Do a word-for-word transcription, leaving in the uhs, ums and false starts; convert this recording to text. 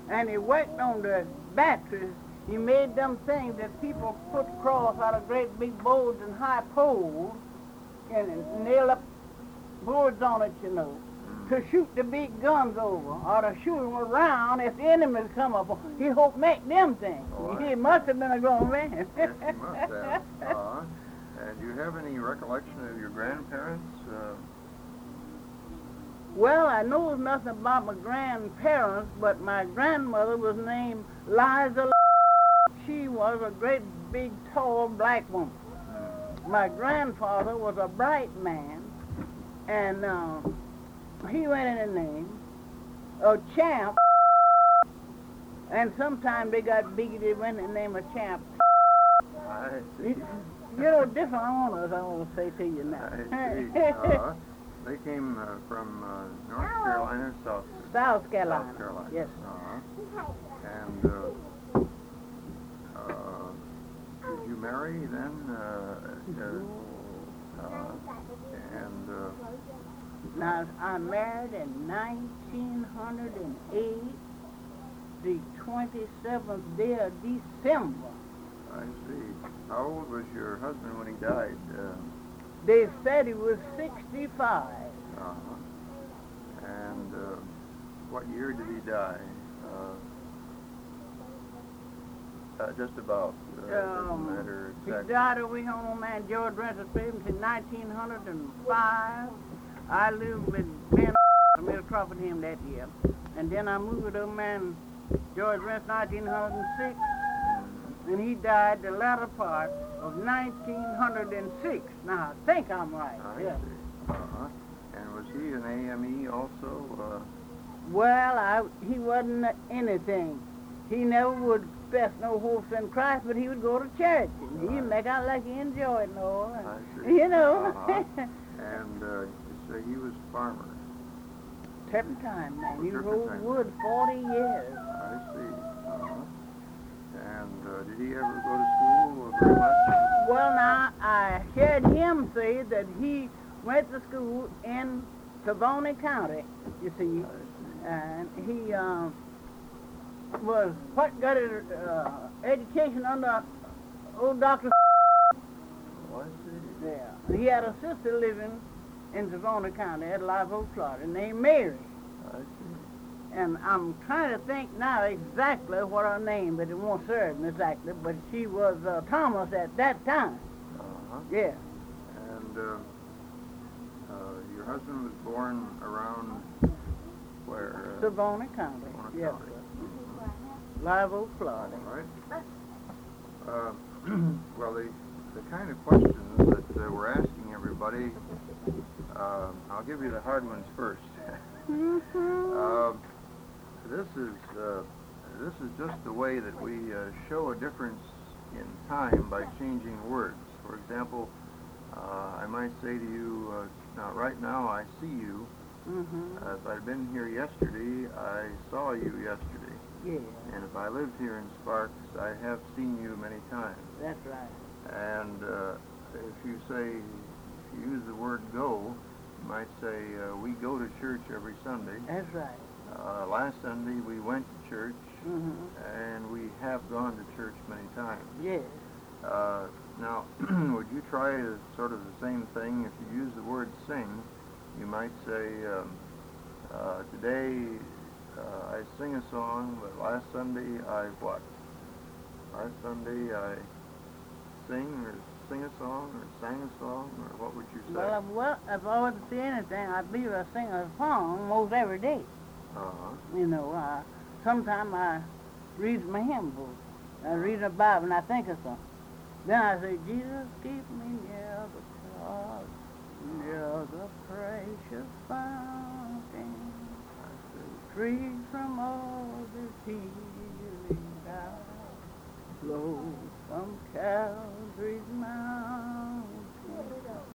and he worked on the batteries. He made them things that people put across out of great big boards and high poles and nail up boards on it, you know, to shoot the big guns over or to shoot them around if the enemies come up. He hoped make them things. Oh, he must have been a grown man. Yes, he must have. Uh-huh. And do you have any recollection of your grandparents? Uh, Well, I know nothing about my grandparents, but my grandmother was named Liza. She was a great, big, tall black woman. My grandfather was a bright man, and uh, he went in the name of Champ. And sometimes they got big, they went in the name of Champ. I see. You, you know, different honors, I want to say to you now. I see. Uh, they came uh, from uh, North Carolina, South, South Carolina. South Carolina. Yes. Uh-huh. And uh, uh, did you marry then? Uh, uh, uh, and uh, Now, I married in nineteen oh eight, the twenty-seventh day of December. I see. How old was your husband when he died? Uh, They said he was sixty-five. uh-huh. And uh, what year did he die? Uh, uh, just about. Uh, doesn't Um, matter he exactly. died over here on old man George Renter's Pavement in nineteen oh five. I lived with Ben Middle Crawford him that year. And then I moved with old man George Rent nineteen oh six. And he died the latter part of nineteen oh six. Now, I think I'm right. I Yeah. see. Uh-huh. And was he an A M E also? Uh, Well, I, he wasn't anything. He never would profess no hopes in Christ, but he would go to church. And he'd make out like he enjoyed it all. I see. You know. Uh-huh. And uh, you say he was a farmer. Turpentine, man. He Turpentine. rode wood forty years. I see. Uh-huh. And uh, did he ever go to school very much? Well, now, I heard him say that he went to school in Savannah County, you see. And he um, was what got his uh, education under old Doctor Oh, I see. Yeah. He had a sister living in Savannah County at Live Oak, Florida, named Mary. I see. And I'm trying to think now exactly what her name, but it won't serve me exactly. But she was uh, Thomas at that time. Uh-huh. Yeah. And uh, uh, your husband was born around where? Uh, Savannah County. Savannah Yes, County. sir. Live Oak, Florida. All right. Uh, well, the, the kind of questions that uh, we're asking everybody, uh, I'll give you the hard ones first. Mm-hmm. uh, this is uh, this is just the way that we uh, show a difference in time by changing words. For example, uh, I might say to you, uh, now right now I see you. Mm-hmm. Uh, if I'd been here yesterday, I saw you yesterday. Yeah, And if I lived here in Sparks, I have seen you many times. that's right. And uh, if you say, if you use the word go, you might say, uh, we go to church every Sunday. That's right. Uh, last Sunday we went to church, Mm-hmm. and we have gone to church many times. Yes. Uh, now, would you try a, sort of the same thing? If you use the word sing, you might say, um, uh, today uh, I sing a song, but last Sunday I what? Last Sunday I sing or sing a song or sang a song, or what would you say? Well, if- well, if I was to see anything, I believe I sing a song most every day. Uh-huh. You know, uh, sometimes I read my hymn book. I read the Bible and I think of something. Then I say, Jesus, keep me near the cross, near the precious fountain, free from all the healing God, flow from Calvary's mountain.